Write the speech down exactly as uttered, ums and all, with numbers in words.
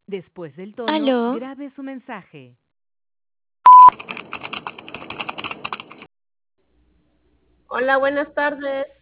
Después del tono, ¿Aló? grabe su mensaje. Hola, buenas tardes.